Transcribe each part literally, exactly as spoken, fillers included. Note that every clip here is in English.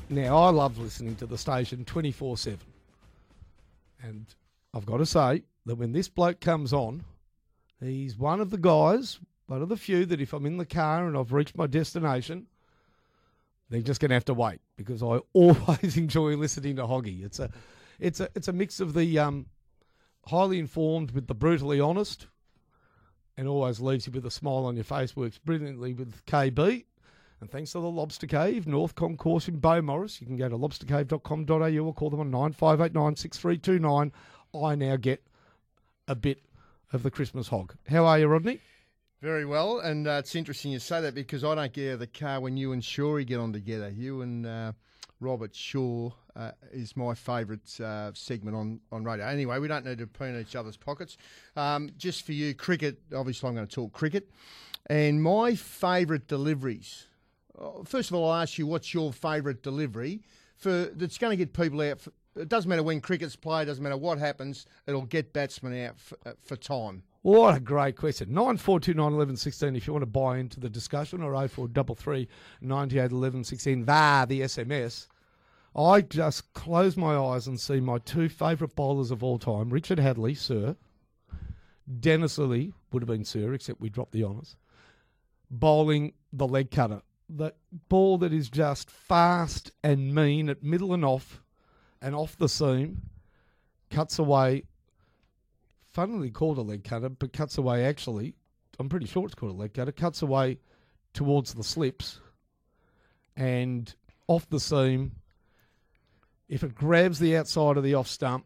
Now, I love listening to the station twenty-four seven. And I've got to say that when this bloke comes on, he's one of the guys, one of the few that if I'm in the car and I've reached my destination, they're just going to have to wait because I always enjoy listening to Hoggy. It's a, it's a, it's a mix of the um, highly informed with the brutally honest, and always leaves you with a smile on your face. Works brilliantly with K B. And thanks to the Lobster Cave, North Concourse in Beaumaris. You can go to lobster cave dot com dot a u or call them on nine five eight nine six three two nine. I now get a bit of the Christmas hog. How are you, Rodney? Very well, and uh, it's interesting you say that because I don't get out of the car when you and Shawry get on together. You and uh, Robert Shaw uh, is my favourite uh, segment on, on radio. Anyway, we don't need to pee in each other's pockets. Um, just for you, cricket, obviously I'm going to talk cricket. And my favourite deliveries... First of all, I'll ask you, what's your favourite delivery for that's going to get people out? For, it doesn't matter when cricket's played, doesn't matter what happens, it'll get batsmen out for, uh, for time. What a great question. nine four two nine one one one six if you want to buy into the discussion, or oh four three three nine eight one one one six via the S M S. I just close my eyes and see my two favourite bowlers of all time, Richard Hadley, sir. Dennis Lilly, would have been sir, except we dropped the honours, bowling the leg cutter. The ball that is just fast and mean at middle and off and off the seam, cuts away, funnily called a leg cutter, but cuts away actually, I'm pretty sure it's called a leg cutter, cuts away towards the slips and off the seam. If it grabs the outside of the off stump,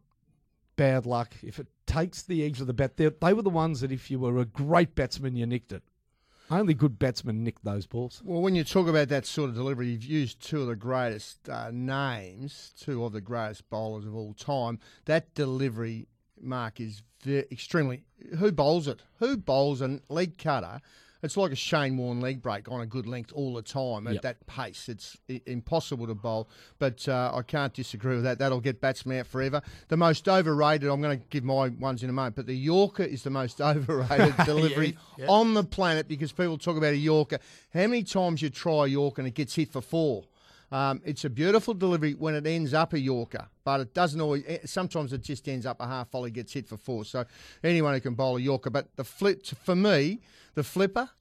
bad luck. If it takes the edge of the bat, they were the ones that if you were a great batsman, you nicked it. Only good batsmen nick those balls. Well, when you talk about that sort of delivery, you've used two of the greatest uh, names, two of the greatest bowlers of all time. That delivery, Mark, is very, extremely... Who bowls it? Who bowls a leg cutter? It's like a Shane Warne leg break on a good length all the time at yep. that pace. It's I- impossible to bowl, but uh, I can't disagree with that. That'll get batsmen out forever. The most overrated, I'm going to give my ones in a moment, but the Yorker is the most overrated delivery yeah, yeah. on the planet because people talk about a Yorker. How many times you try a Yorker and it gets hit for four? Um, it's a beautiful delivery when it ends up a Yorker, but it doesn't always. Sometimes it just ends up a half volley, gets hit for four. So anyone who can bowl a Yorker, but the flip for me, the flipper,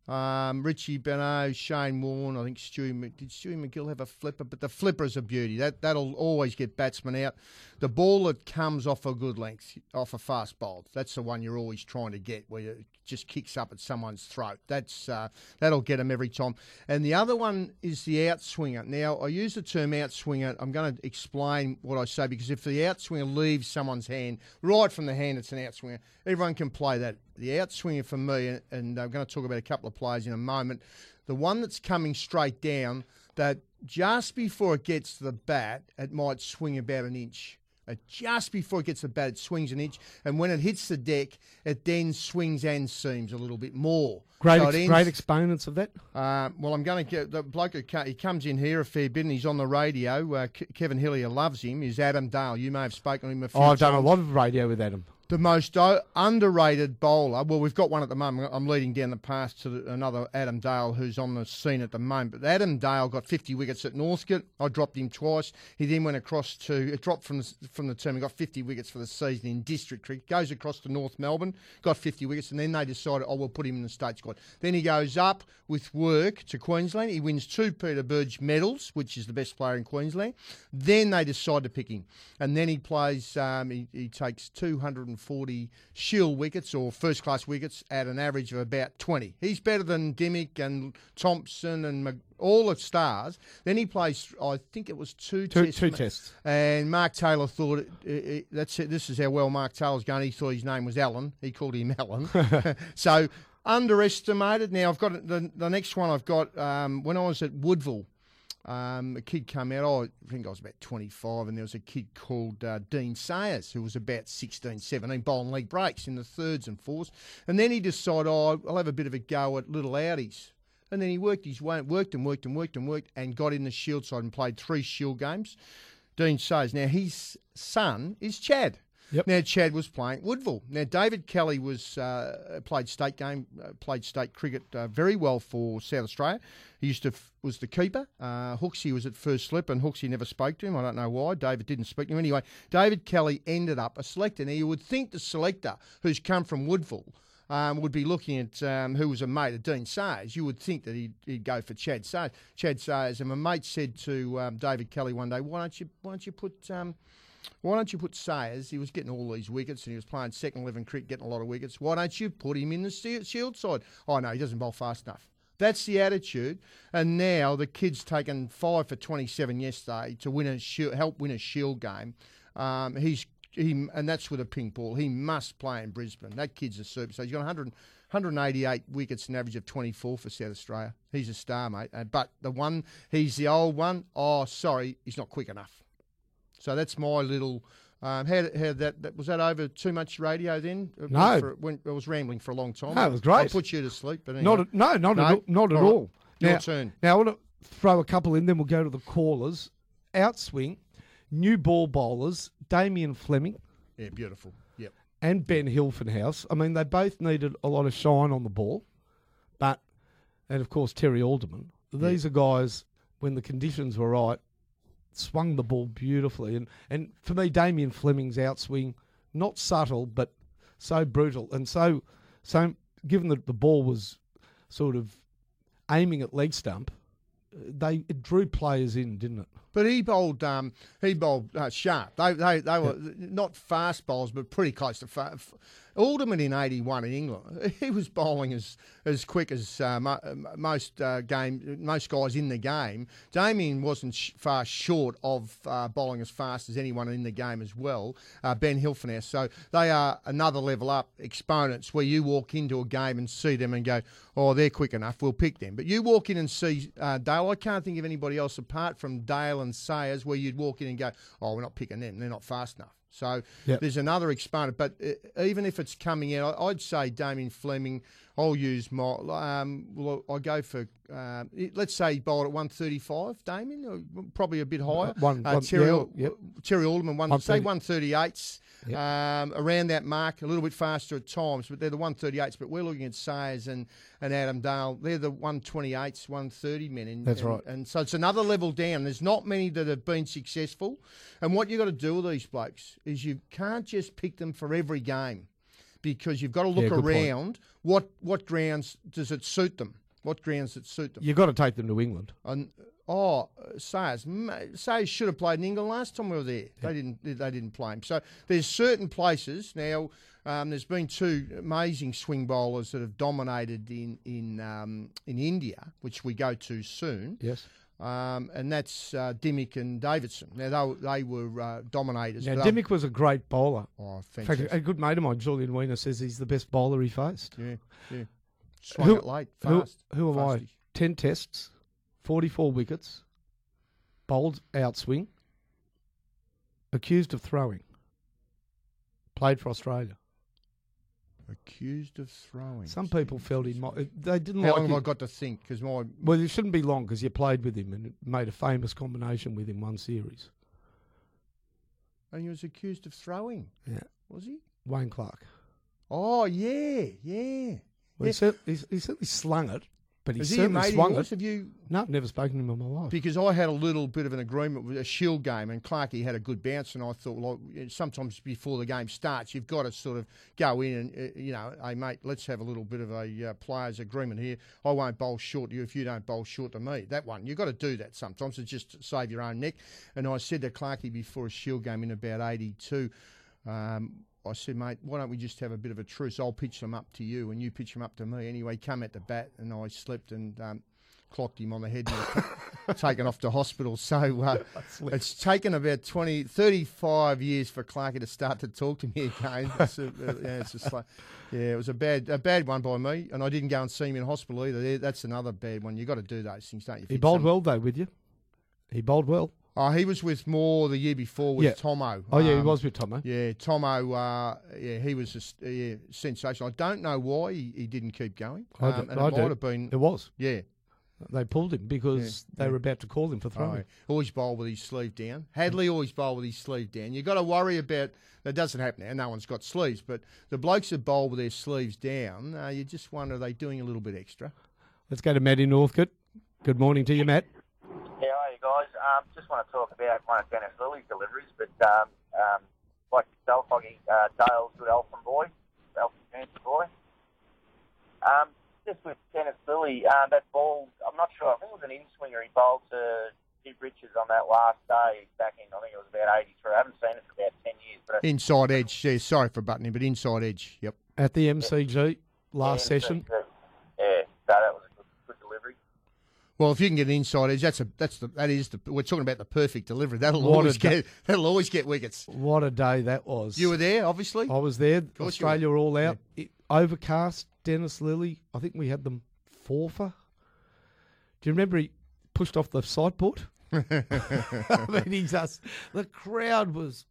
um, Richie Benaud, Shane Warne, I think Stewie. Did Stewie McGill have a flipper? But the flipper is a beauty. That that'll always get batsmen out. The ball that comes off a good length, off a fast bowl, that's the one you're always trying to get, where it just kicks up at someone's throat. That's uh, that'll get them every time. And the other one is the outswinger. Now, I use the term outswinger. I'm going to explain what I say, because if the outswinger leaves someone's hand, right from the hand, it's an outswinger. Everyone can play that. The outswinger for me, and, and I'm going to talk about a couple of players in a moment, the one that's coming straight down, that just before it gets to the bat, it might swing about an inch. Uh, just before it gets to the bat, it swings an inch, and when it hits the deck, it then swings and seams a little bit more. Great, so ex- ends, great exponents of that. Uh, well, I'm going to get the bloke who ca- he comes in here a fair bit, and he's on the radio. Uh, K- Kevin Hillier loves him. Is Adam Dale? You may have spoken to him a few Oh, I've times. done a lot of radio with Adam. The most o- underrated bowler, well, we've got one at the moment. I'm leading down the path to the, another Adam Dale who's on the scene at the moment. But Adam Dale got fifty wickets at Northcote. I dropped him twice. He then went across to, it dropped from the, from the term, he got fifty wickets for the season in district cricket. Goes across to North Melbourne, got fifty wickets, and then they decided, oh, we'll put him in the state squad. Then he goes up with work to Queensland. He wins two Peter Burge medals, which is the best player in Queensland. Then they decide to pick him. And then he plays, um, he, he takes two hundred forty Shield wickets or first-class wickets at an average of about twenty. He's better than Dimmick and Thompson and Mc- all the stars. Then he plays, I think it was two, Two, tests. two tests. And Mark Taylor thought, it, it, it, that's it, this is how well Mark Taylor's going. He thought his name was Alan. He called him Alan. So underestimated. Now, I've got the, the next one I've got, um, when I was at Woodville, Um, a kid came out, oh, I think I was about twenty-five, and there was a kid called uh, Dean Sayers, who was about sixteen, seventeen, bowling leg breaks in the thirds and fourths. And then he decided, oh, I'll have a bit of a go at little outies. And then he worked his way, worked and worked and worked and worked, and got in the Shield side and played three Shield games. Dean Sayers. Now, his son is Chad. Yep. Now Chad was playing Woodville. Now David Kelly was uh, played state game, uh, played state cricket uh, very well for South Australia. He used to f- was the keeper. Uh, Hooksy was at first slip, and Hooksy never spoke to him. I don't know why. David didn't speak to him anyway. David Kelly ended up a selector. Now you would think the selector, who's come from Woodville, Um, would be looking at um, who was a mate of Dean Sayers. You would think that he'd, he'd go for Chad Sayers. Chad Sayers, and my mate said to um, David Kelly one day, "Why don't you why don't you put um, why don't you put Sayers? He was getting all these wickets and he was playing second eleven cricket, getting a lot of wickets. Why don't you put him in the Shield side? Oh no, he doesn't bowl fast enough." That's the attitude. And now the kid's taken five for twenty-seven yesterday to win a shield, help win a Shield game. Um, he's He, and that's with a pink ball. He must play in Brisbane. That kid's a super. So he's got one hundred, one hundred eighty-eight wickets, an average of twenty-four for South Australia. He's a star, mate. Uh, but the one, he's the old one. Oh, sorry, he's not quick enough. So that's my little. Um, how, how that, that was that over too much radio then? It No, went for, it, went, it was rambling for a long time. No, it was great. I put you to sleep, but anyway. Not a, no, not No? at all. Not at All right. all. Your Now, turn. now I want to throw a couple in, then we'll go to the callers. Outswing, new ball bowlers, Damien Fleming Yeah, beautiful. Yep. and Ben Hilfenhaus. I mean, they both needed a lot of shine on the ball, but, and of course, Terry Alderman. These are guys, when the conditions were right, swung the ball beautifully. And, and for me, Damien Fleming's outswing, not subtle, but so brutal. And so, so given that the ball was sort of aiming at leg stump, they it drew players in, didn't it? But he bowled, um, he bowled uh, sharp. They, they, they were not fast bowls, but pretty close to fast. Alderman in eighty-one in England, he was bowling as as quick as uh, mo- most uh, game most guys in the game. Damien wasn't sh- far short of uh, bowling as fast as anyone in the game as well. Uh, Ben Hilfenhaus. So they are another level up exponents where you walk into a game and see them and go, oh, they're quick enough, we'll pick them. But you walk in and see uh, Dale. I can't think of anybody else apart from Dale and Sayers where you'd walk in and go, oh, we're not picking them, they're not fast enough. So Yep. there's another exponent. But uh, even if it's coming out, I'd say Damien Fleming, I'll use my, um, well, I go for, uh, let's say he bowled at one thirty-five, Damien, or probably a bit higher. One- uh, one- Terry, yeah, Al- yep. Terry Alderman, one, say one thirty-eights, Yep. um, around that mark, a little bit faster at times, but they're the one thirty-eights. But we're looking at Sayers and, and Adam Dale. They're the one twenty-eights, one thirty men. And, That's and, right. And so it's another level down. There's not many that have been successful. And what you've got to do with these blokes is you can't just pick them for every game because you've got to look Yeah, good point. around what, what grounds does it suit them? What grounds does it suit them? You've got to take them to England. And oh, Sayers, ma- Sayers should have played in England last time we were there. They didn't. They didn't play him. So there's certain places now. Um, there's been two amazing swing bowlers that have dominated in in um, in India, which we go to soon. Yes. Um, and that's uh, Dimmick and Davidson. Now they they were uh, dominators. Now, but I'm- Dimmick was a great bowler. Oh, In fact, fantastic. a good mate of mine, Julian Wiener, says he's the best bowler he faced. yeah, yeah. Swung Who- it late, Who, fast. who am I? fasty. ten tests, forty-four wickets, bowled outswing, accused of throwing, played for Australia. Accused of throwing. Some people felt he might. They didn't How like long have I him. got to think? Because my Well, it shouldn't be long because you played with him and made a famous combination with him one series. and he was accused of throwing. Yeah. Was he? Wayne Clark. Oh yeah, yeah. Well, Yeah. he, cer- he, he certainly slung it, but he Is he a certainly mate of swung yours? it. Have you? No, never spoken to him in my life. Because I had a little bit of an agreement with a Shield game, and Clarkey had a good bounce, and I thought, well, sometimes before the game starts, you've got to sort of go in and, uh, you know, hey mate, let's have a little bit of a uh, players' agreement here. I won't bowl short to you if you don't bowl short to me. That one, you've got to do that sometimes to just save your own neck. And I said to Clarkey before a Shield game in about eighty-two. Um, I said, mate, why don't we just have a bit of a truce? I'll pitch them up to you and you pitch them up to me. Anyway, come at the bat and I slipped and um, clocked him on the head and was taken off to hospital. So uh, it's taken about twenty, thirty-five years for Clarkey to start to talk to me again. It's a, uh, yeah, it's just like, yeah, it was a bad a bad one by me. And I didn't go and see him in hospital either. That's another bad one. You've got to do those things, don't you? He Fit bowled some- well, though, with you. He bowled well. Oh, he was with Moore the year before with Yeah. Tomo. Oh, yeah, he Um, was with Tomo. Yeah, Tomo, uh, yeah, he was just, yeah, sensational. I don't know why he, he didn't keep going. I Um, do- and I it do. might have been, It was. yeah. They pulled him because Yeah, they yeah. were about to call him for throwing. Oh, always bowl with his sleeve down. Hadley always bowl with his sleeve down. You've got to worry about, that doesn't happen now, no one's got sleeves, but the blokes that bowl with their sleeves down, uh, you just wonder, are they doing a little bit extra? Let's go to Matt in Northcote. Good morning to you, Matt. Yeah, hi, you guys. Um, just want to talk about one of Dennis Lily's deliveries, but um, um, like yourself, Foggy, uh, Dale's good Elfin boy, Elfin fancy boy. Um, just with Dennis Lilly, uh, that ball, I'm not sure, I think it was an in-swinger he bowled to Steve Richards on that last day back in, I think it was about eighty-three. I haven't seen it for about ten years. But Inside edge, yeah, sorry for butting him, but inside edge, yep. At the M C G last yeah, session. Yeah, so that was a good, good delivery. Well, if you can get an inside edge, that's a that's the that is the we're talking about the perfect delivery. That'll What always a da- get that'll always get wickets. What a day that was. You were there, obviously. I was there. course Australia were all out. It, overcast, Dennis Lilly. I think we had them four for. Do you remember he pushed off the sideboard? I mean, he just, the crowd was,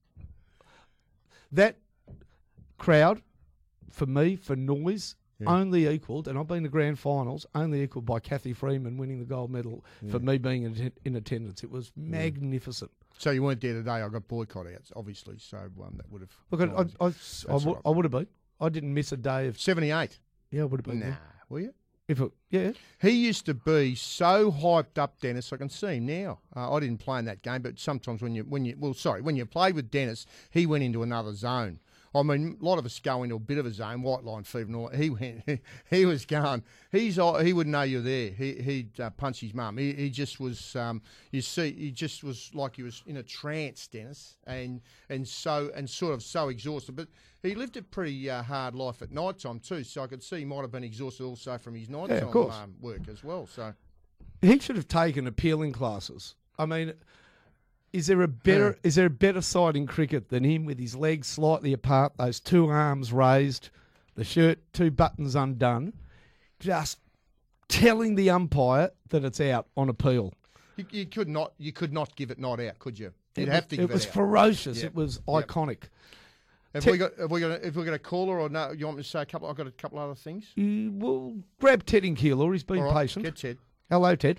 that crowd, for me, for noise, Yeah. only equalled, and I've been to grand finals, only equalled by Kathy Freeman winning the gold medal for me being in, in attendance. It was magnificent. So you weren't there today. I got boycott outs, obviously. So um, that would have. Look, I, I, I, I, That's would, right. I would have been. I didn't miss a day of, seventy-eight. yeah, I would have been Nah, there. were you? If it, yeah. He used to be so hyped up, Dennis. I can see him now. Uh, I didn't play in that game, but sometimes when you, when you, well, sorry, when you played with Dennis, he went into another zone. I mean, a lot of us go into a bit of a zone, white line fever. And all. He went, he was going. He's, he wouldn't know you're there. He, he'd uh, punch his mum. He, he just was. Um, you see, he just was like he was in a trance, Dennis, and and so and sort of so exhausted. But he lived a pretty uh, hard life at night time too. So I could see he might have been exhausted also from his night Yeah, time of course. um, work as well. So. He should have taken appealing classes. I mean, is there a better is there a better side in cricket than him with his legs slightly apart, those two arms raised, the shirt two buttons undone, just telling the umpire that it's out on appeal? You, you could not, you could not give it not out, could you? You'd it have was, to give it it, was out. ferocious. Yep. It was Yep. iconic. Have Te- we got? Have we got? If we got a caller or no? You want me to say a couple? I've got a couple other things. You, well, grab Ted in Keilor. He's been All right, patient. get Ted. Hello, Ted.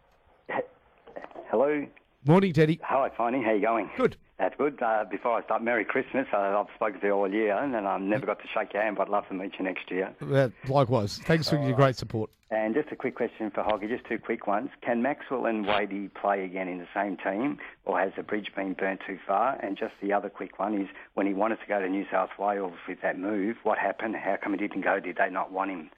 Hello. Morning, Teddy. Hi, Finey. How you going? Good. That's good. Uh, before I start, Merry Christmas. Uh, I've spoken to you all year, and I never got to shake your hand, but I'd love to meet you next year. Uh, likewise. Thanks for your great support. And just a quick question for Hoggy, just two quick ones. Can Maxwell and Wadey play again in the same team, or has the bridge been burnt too far? And just the other quick one is, when he wanted to go to New South Wales with that move, what happened? How come he didn't go? Did they not want him?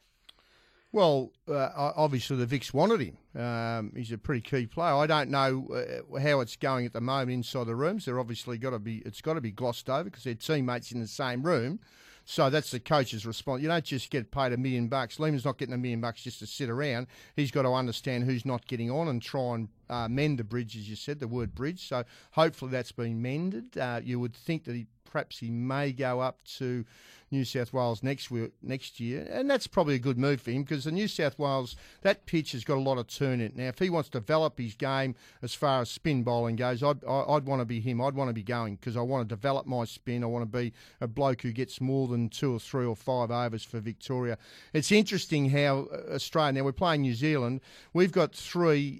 Well, uh, obviously the Vicks wanted him. Um, he's a pretty key player. I don't know uh, how it's going at the moment inside the rooms. They're obviously got to be. It's got to be glossed over because they're teammates in the same room. So that's the coach's response. You don't just get paid a million bucks. Lehman's not getting a million bucks just to sit around. He's got to understand who's not getting on and try and uh, mend the bridge, as you said, the word bridge. So hopefully that's been mended. Uh, you would think that he perhaps he may go up to New South Wales next week, next year, and that's probably a good move for him because the New South Wales, that pitch has got a lot of turn in it. Now, if he wants to develop his game as far as spin bowling goes, I'd, I'd want to be him. I'd want to be going because I want to develop my spin. I want to be a bloke who gets more than two or three or five overs for Victoria. It's interesting how Australia, now we're playing New Zealand, we've got three,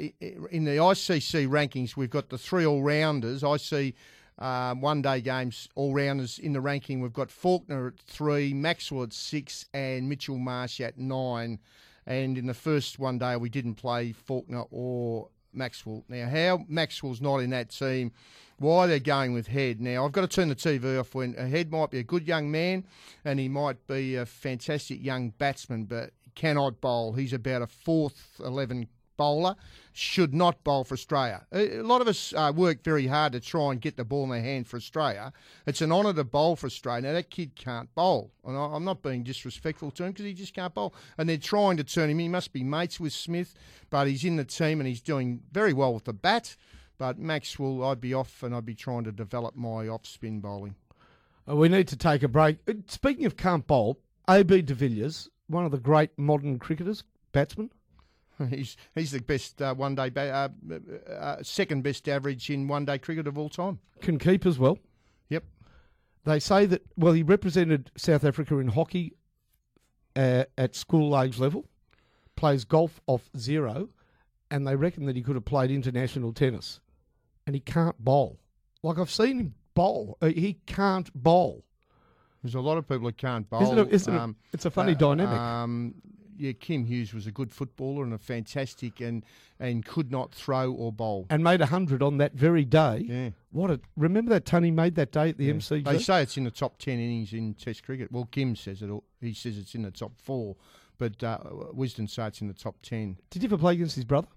in the I C C rankings, we've got the three all-rounders. I see Um, one-day games, all-rounders in the ranking. We've got Faulkner at three, Maxwell at six, and Mitchell Marsh at nine. And in the first one-day, we didn't play Faulkner or Maxwell. Now, how Maxwell's not in that team, why they're going with Head. Now, I've got to turn the T V off when Head might be a good young man and he might be a fantastic young batsman, but he cannot bowl. He's about a fourth eleven bowler, should not bowl for Australia. A lot of us uh, work very hard to try and get the ball in their hand for Australia. It's an honour to bowl for Australia. Now, that kid can't bowl. And I, I'm not being disrespectful to him because he just can't bowl. And they're trying to turn him. He must be mates with Smith, but he's in the team and he's doing very well with the bat. But Maxwell, I'd be off and I'd be trying to develop my off-spin bowling. Uh, we need to take a break. Uh, Speaking of can't bowl, A B de Villiers, one of the great modern cricketers, batsman. He's he's the best uh, one day, ba- uh, uh, second best average in one day cricket of all time. Can keep as well. Yep. They say that, well, he represented South Africa in hockey uh, at school age level. plays golf off zero, and they reckon that he could have played international tennis, and he can't bowl. Like, I've seen him bowl. Uh, he can't bowl. There's a lot of people that can't bowl. Isn't it, isn't um, it? It's a funny uh, dynamic. Um, yeah, Kim Hughes was a good footballer and a fantastic and and could not throw or bowl. And made a hundred on that very day. Yeah. What a remember that ton he made that day at the Yeah. M C G? They say it's in the top ten innings in Test cricket. Well, Kim says it. He says it's in the top four, but uh, Wisden say it's in the top ten. Did you ever play against his brother?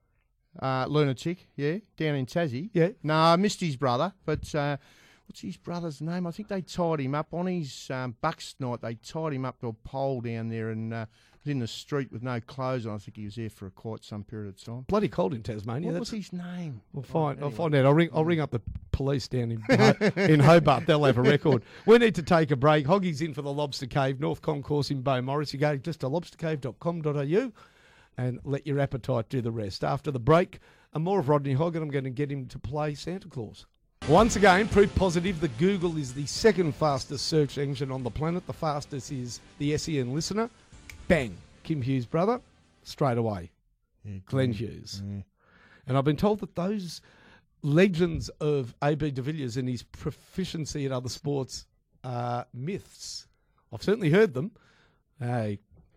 Uh, Lunatic, yeah, down in Tassie. Yeah. No, I missed his brother, but uh, what's his brother's name? I think they tied him up on his um, Bucks night. They tied him up to a pole down there and uh, was in the street with no clothes on. I think he was there for a quite some period of time. Bloody cold in Tasmania. What That's, was his name? we'll find. Oh, I'll anyway. find out. I'll ring. I'll ring up the police down in Ho- in Hobart. They'll have a record. We need to take a break. Hoggy's in for the Lobster Cave, North Concourse in Beaumaris. You go just to lobster cave dot com dot a u and let your appetite do the rest. After the break, and more of Rodney Hogg, and I'm going to get him to play Santa Claus. Once again, proof positive that Google is the second fastest search engine on the planet. The fastest is the S E N listener. Bang. Kim Hughes' brother, straight away. Yeah, Glenn Glenn. Hughes. Yeah. And I've been told that those legends of A B de Villiers and his proficiency in other sports are myths. I've certainly heard them. Hey,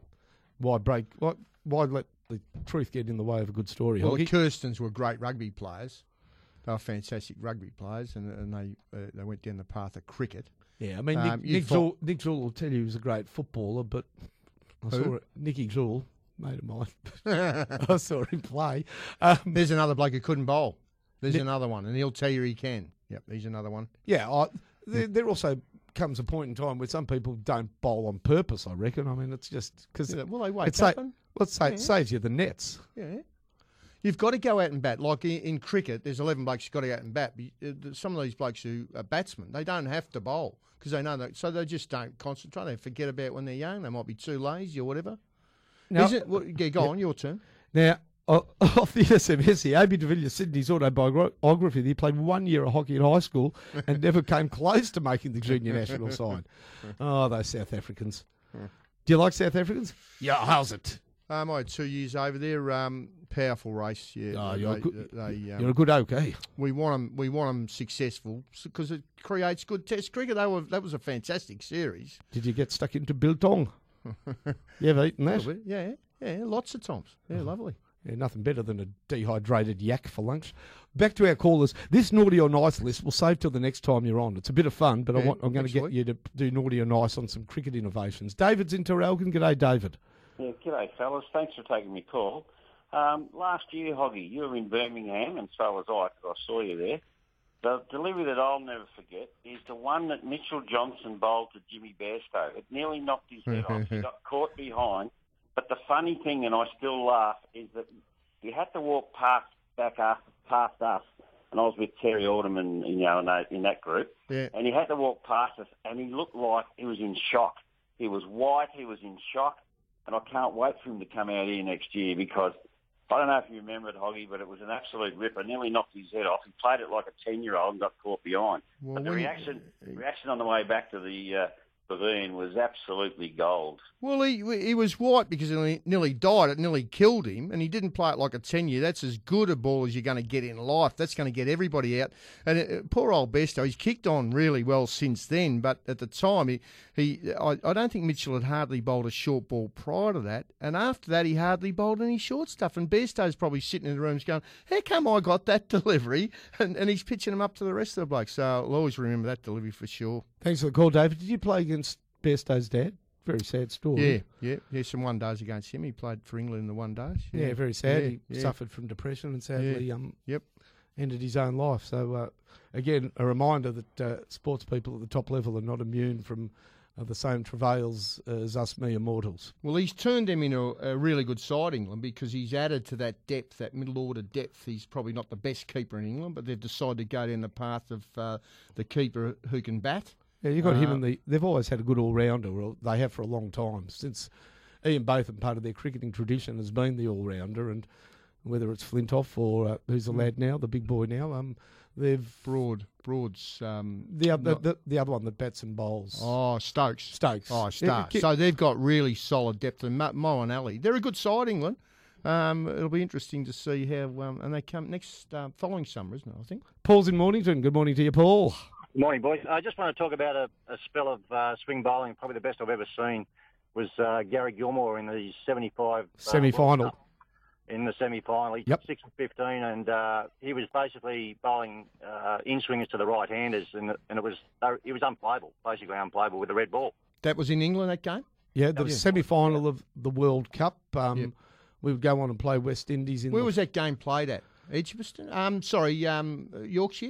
why break? Why, why let the truth get in the way of a good story? Well, the Hoggy? Kirstens were great rugby players. They were fantastic rugby players, and, and they uh, they went down the path of cricket. Yeah, I mean, Um, Nick, you Nick, fought- Jewell, Nick Jewell will tell you he was a great footballer, but I Who? saw it. Nicky Jewell, mate of mine. I saw him play. Um, There's another bloke who couldn't bowl. There's another one, and he'll tell you he can. Yep, he's another one. Yeah, I, there, there also comes a point in time where some people don't bowl on purpose, I reckon. I mean, it's just because Yeah, well, they wake it's up sa- and- let's say yeah. it saves you the nets. Yeah. You've got to go out and bat. Like in, in cricket, there's eleven blokes who've got to go out and bat. But, uh, some of these blokes who are batsmen, they don't have to bowl because they know that. So they just don't concentrate. They forget about when they're young. They might be too lazy or whatever. Now, Is it? Well, yeah, go on, your turn. now uh, off the S M S here, A B de Villiers said in his autobiography that he played one year of hockey in high school and never came close to making the junior national side. Oh, those South Africans. Do you like South Africans? Yeah, how's it? Um, I had two years over there. Um, powerful race. Yeah, Oh, they, you're a they- good- they, um, You're a good okay. we want them. We want them successful because it creates good Test cricket. They were. That was a fantastic series. Did you get stuck into biltong? You ever eaten that? Little bit, Yeah, yeah, lots of times. Yeah, lovely. Yeah, nothing better than a dehydrated yak for lunch. Back to our callers. This naughty or nice list we'll save till the next time you're on. It's a bit of fun, but I Yeah, want, I'm going to next get week. you to do naughty or nice on some cricket innovations. David's in Terrelgan. G'day, David. Yeah, g'day, fellas. Thanks for taking my call. Um, last year, Hoggy, you were in Birmingham, and so was I, because I saw you there. The delivery that I'll never forget is the one that Mitchell Johnson bowled to Jimmy Bairstow. It nearly knocked his head off. He got caught behind. But the funny thing, and I still laugh, is that he had to walk past back up, past us, and I was with Terry Alderman, you know, in that, in that group, Yeah. and he had to walk past us, and he looked like he was in shock. He was white, he was in shock, and I can't wait for him to come out here next year because I don't know if you remember it, Hoggy, but it was an absolute ripper. Nearly knocked his head off. He played it like a ten-year-old and got caught behind. Well, but the when- reaction, reaction on the way back to the uh, pavilion was absolutely gold. Well, he he was white because he nearly died. It nearly killed him, and he didn't play it like a ten-year. That's as good a ball as you're going to get in life. That's going to get everybody out. And uh, poor old Besto, he's kicked on really well since then. But at the time, he, he I, I don't think Mitchell had hardly bowled a short ball prior to that. And after that, he hardly bowled any short stuff. And Besto's probably sitting in the rooms going, how come I got that delivery? And, and he's pitching them up to the rest of the blokes. So I'll always remember that delivery for sure. Thanks for the call, David. Did you play against Bairstow's dad? Very sad story. Yeah, yeah, yeah. Some one days against him. He played for England in the one days. Yeah, very sad. Yeah, he yeah. suffered from depression and sadly um, Yep. ended his own life. So, uh, again, a reminder that uh, sports people at the top level are not immune from uh, the same travails as us mere mortals. Well, he's turned them into a, a really good side, England, because he's added to that depth, that middle order depth. He's probably not the best keeper in England, but they've decided to go down the path of uh, the keeper who can bat. Yeah, you got him Uh, and the. They've always had a good all-rounder. Well, they have for a long time since Ian Botham. Part of their cricketing tradition has been the all-rounder, and whether it's Flintoff or uh, who's the lad now, the big boy now. Um, they've Broad, Broad's um, the other not- the, the other one that bats and bowls. oh Stokes. Stokes. Oh, Yeah, Stokes. ki- So they've got really solid depth. And Mo Mo and Ali, they're a good side, England. Um, it'll be interesting to see how. Um, and they come next uh, following summer, isn't it? I think. Paul's in Mornington. Good morning to you, Paul. Good morning, boys. I just want to talk about a, a spell of uh, swing bowling. Probably the best I've ever seen was uh, Gary Gilmore in the seventy-five uh, Semi-final. World Cup. In the semi-final, he Yep. took six and fifteen, and uh, he was basically bowling uh, in-swingers to the right-handers, and, it- and it was uh, it was unplayable, basically unplayable with the red ball. That was in England, that game? Yeah, the semi-final of the World Cup. Um, Yep. We would go on and play West Indies in. Where the, was that game played at? Edgbaston? Um, sorry, um, Yorkshire?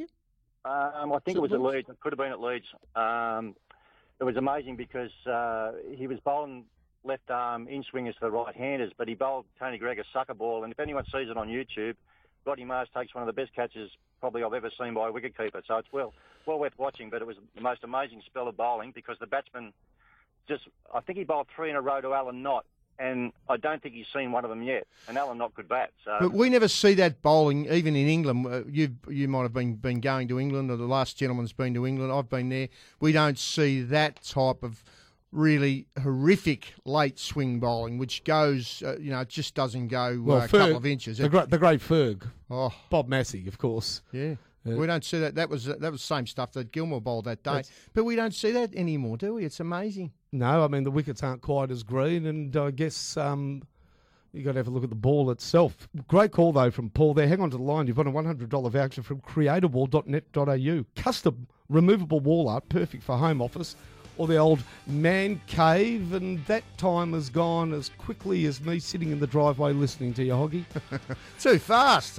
Um, I think So it was at Leeds? Leeds. It could have been at Leeds. Um, it was amazing because uh, he was bowling left arm in swingers to the right-handers, but he bowled Tony Gregg a sucker ball. And if anyone sees it on YouTube, Rodney Mars takes one of the best catches probably I've ever seen by a wicketkeeper. So it's well well worth watching. But it was the most amazing spell of bowling because the batsman just, I think he bowled three in a row to Alan Knott. And I don't think he's seen one of them yet. And Alan Knott could bat. So But we never see that bowling, even in England. Uh, You you might have been, been going to England, or the last gentleman's been to England. I've been there. We don't see that type of really horrific late swing bowling, which goes, uh, you know, it just doesn't go well, uh, a couple Ferg- of inches. The It- great, the great Ferg, oh, Bob Massey, of course. yeah. Yeah. We don't see that. That was that was the same stuff that Gilmore bowled that day. That's- But we don't see that anymore, do we? It's amazing. No, I mean the wickets aren't quite as green, and I guess um, you got to have a look at the ball itself. Great call though from Paul there. Hang on to the line. You've got a one hundred dollar voucher from creator wall dot net dot a u. Custom removable wall art, perfect for home office or the old man cave. And that time has gone as quickly as me sitting in the driveway listening to you, Hoggy. Too fast.